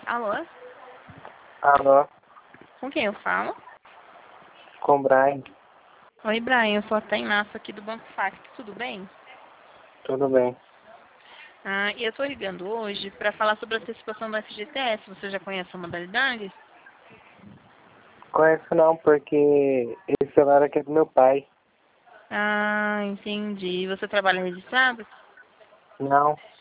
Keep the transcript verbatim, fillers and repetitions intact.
Alô? Alô, Com quem eu falo? com o Brian. Oi, Brian. Eu sou a Tainaça aqui do Banco Fac. Tudo bem? Tudo bem. Ah, e eu estou ligando hoje para falar sobre a antecipação do F G T S. Você já conhece a modalidade? Conheço não, porque esse celular aqui é do meu pai. Ah, entendi. Você trabalha registrado? Não,